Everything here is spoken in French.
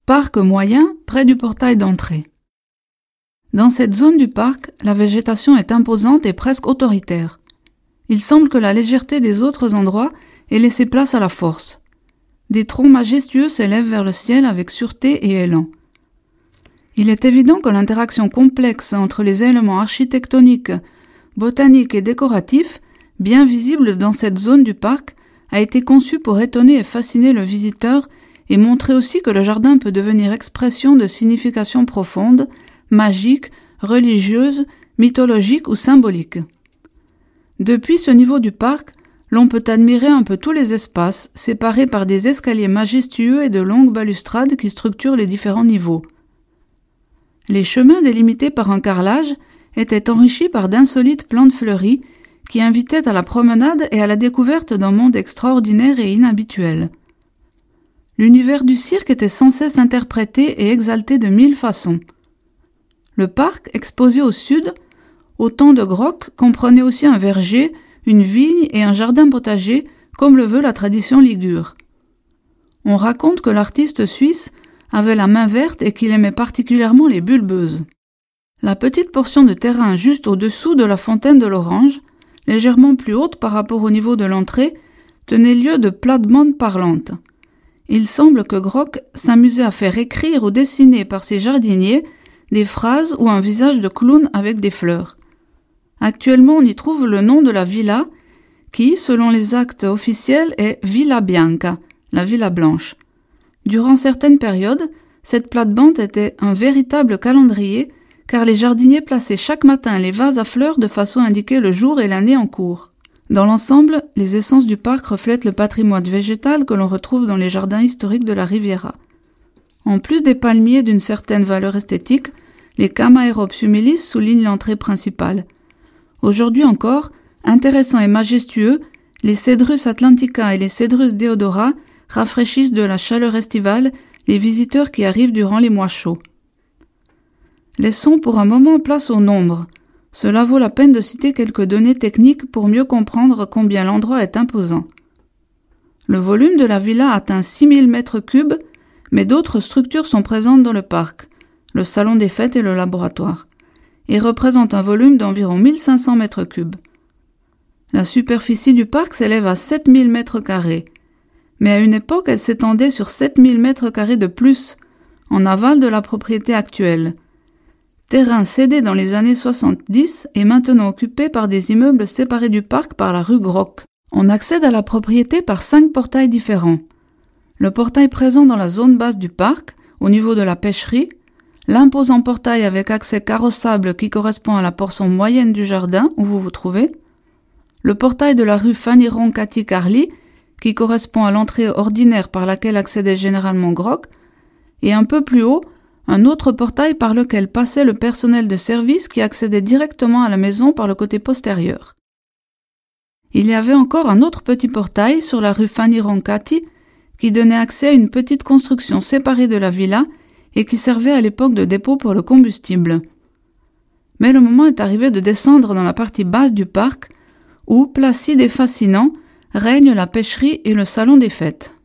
Parc moyen près du portail d'entrée. Dans cette zone du parc, la végétation est imposante et presque autoritaire. Il semble que la légèreté des autres endroits ait laissé place à la force. Des troncs majestueux s'élèvent vers le ciel avec sûreté et élan. Il est évident que l'interaction complexe entre les éléments architectoniques, botaniques et décoratifs, bien visibles dans cette zone du parc, a été conçue pour étonner et fasciner le visiteur et montrer aussi que le jardin peut devenir expression de significations profondes, magiques, religieuses, mythologiques ou symboliques. Depuis ce niveau du parc, l'on peut admirer un peu tous les espaces, séparés par des escaliers majestueux et de longues balustrades qui structurent les différents niveaux. Les chemins délimités par un carrelage étaient enrichis par d'insolites plantes fleuries qui invitaient à la promenade et à la découverte d'un monde extraordinaire et inhabituel. L'univers du cirque était sans cesse interprété et exalté de 1000 façons. Le parc, exposé au sud, autant de grocs, comprenait aussi un verger, une vigne et un jardin potager, comme le veut la tradition ligure. On raconte que l'artiste suisse avait la main verte et qu'il aimait particulièrement les bulbeuses. La petite portion de terrain juste au-dessous de la fontaine de l'Orange, légèrement plus haute par rapport au niveau de l'entrée, tenait lieu de plate-bande parlante. Il semble que Groc s'amusait à faire écrire ou dessiner par ses jardiniers des phrases ou un visage de clown avec des fleurs. Actuellement, on y trouve le nom de la villa qui, selon les actes officiels, est Villa Bianca, la villa blanche. Durant certaines périodes, cette plate-bande était un véritable calendrier car les jardiniers plaçaient chaque matin les vases à fleurs de façon à indiquer le jour et l'année en cours. Dans l'ensemble, les essences du parc reflètent le patrimoine végétal que l'on retrouve dans les jardins historiques de la Riviera. En plus des palmiers d'une certaine valeur esthétique, les Chamaerops humilis soulignent l'entrée principale. Aujourd'hui encore, intéressants et majestueux, les Cedrus atlantica et les Cedrus deodora rafraîchissent de la chaleur estivale les visiteurs qui arrivent durant les mois chauds. Laissons pour un moment place au nombre. Cela vaut la peine de citer quelques données techniques pour mieux comprendre combien l'endroit est imposant. Le volume de la villa atteint 6000 mètres cubes, mais d'autres structures sont présentes dans le parc, le salon des fêtes et le laboratoire, et représentent un volume d'environ 1500 mètres cubes. La superficie du parc s'élève à 7000 mètres carrés, mais à une époque elle s'étendait sur 7000 mètres carrés de plus, en aval de la propriété actuelle. Terrain cédé dans les années 70 et maintenant occupé par des immeubles séparés du parc par la rue Groc. On accède à la propriété par 5 portails différents. Le portail présent dans la zone basse du parc, au niveau de la pêcherie, l'imposant portail avec accès carrossable qui correspond à la portion moyenne du jardin où vous vous trouvez, le portail de la rue Fanny Roncati Carli qui correspond à l'entrée ordinaire par laquelle accédait généralement Groc, et un peu plus haut, un autre portail par lequel passait le personnel de service qui accédait directement à la maison par le côté postérieur. Il y avait encore un autre petit portail sur la rue Fanny Roncati qui donnait accès à une petite construction séparée de la villa et qui servait à l'époque de dépôt pour le combustible. Mais le moment est arrivé de descendre dans la partie basse du parc où, placide et fascinant, règnent la pêcherie et le salon des fêtes.